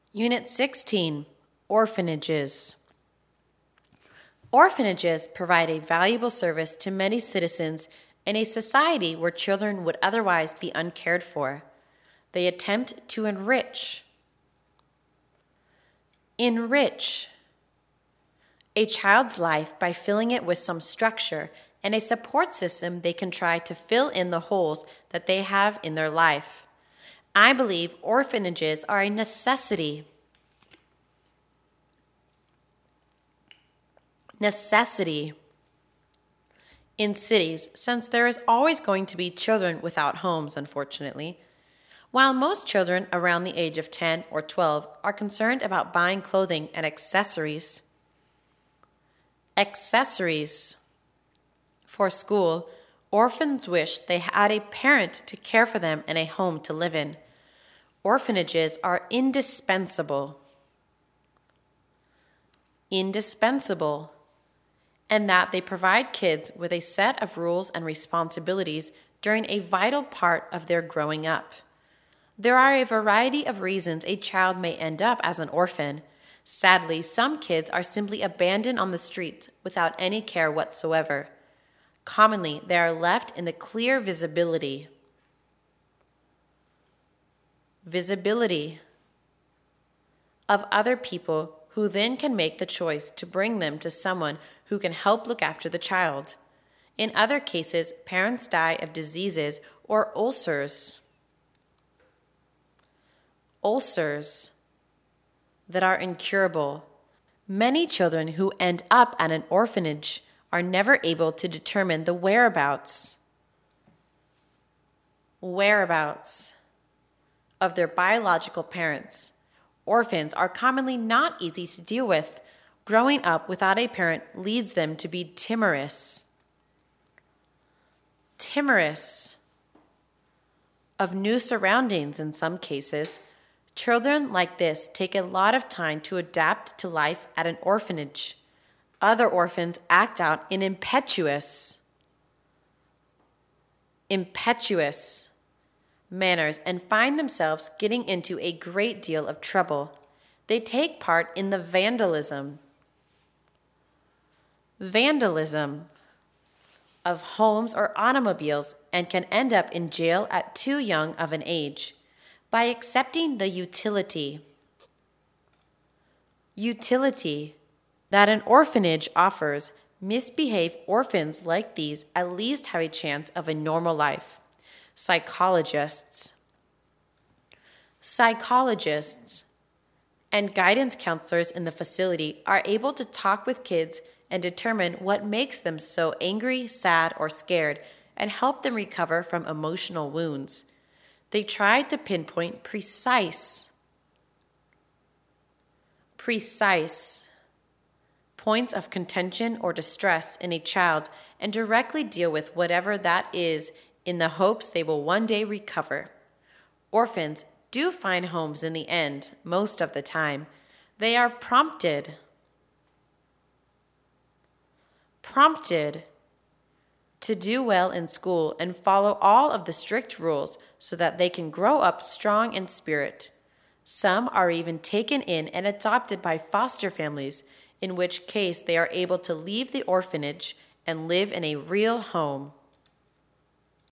Unit 16, Orphanages. Orphanages provide a valuable service to many citizens in a society where children would otherwise be uncared for. They attempt to enrich a child's life by filling it with some structure and a support system they can try to fill in the holes that they have in their life. I believe orphanages are a necessity. In cities, since there is always going to be children without homes, unfortunately. While most children around the age of 10 or 12 are concerned about buying clothing and accessories for school, orphans wish they had a parent to care for them and a home to live in. Orphanages are indispensable, and that they provide kids with a set of rules and responsibilities during a vital part of their growing up. There are a variety of reasons a child may end up as an orphan. Sadly, some kids are simply abandoned on the streets without any care whatsoever. Commonly, they are left in the clear visibility of other people who then can make the choice to bring them to someone who can help look after the child. In other cases, parents die of diseases or ulcers that are incurable. Many children who end up at an orphanage are never able to determine the whereabouts of their biological parents. Orphans are commonly not easy to deal with. Growing up without a parent leads them to be timorous of new surroundings in some cases. Children like this take a lot of time to adapt to life at an orphanage. Other orphans act out in impetuous manners and find themselves getting into a great deal of trouble. They take part in the vandalism of homes or automobiles and can end up in jail at too young of an age. By accepting the utility that an orphanage offers, misbehaved orphans like these at least have a chance of a normal life. Psychologists and guidance counselors in the facility are able to talk with kids and determine what makes them so angry, sad, or scared, and help them recover from emotional wounds. They try to pinpoint precise points of contention or distress in a child and directly deal with whatever that is in the hopes they will one day recover. Orphans do find homes in the end, most of the time. They are prompted to do well in school and follow all of the strict rules so that they can grow up strong in spirit. Some are even taken in and adopted by foster families, in which case they are able to leave the orphanage and live in a real home.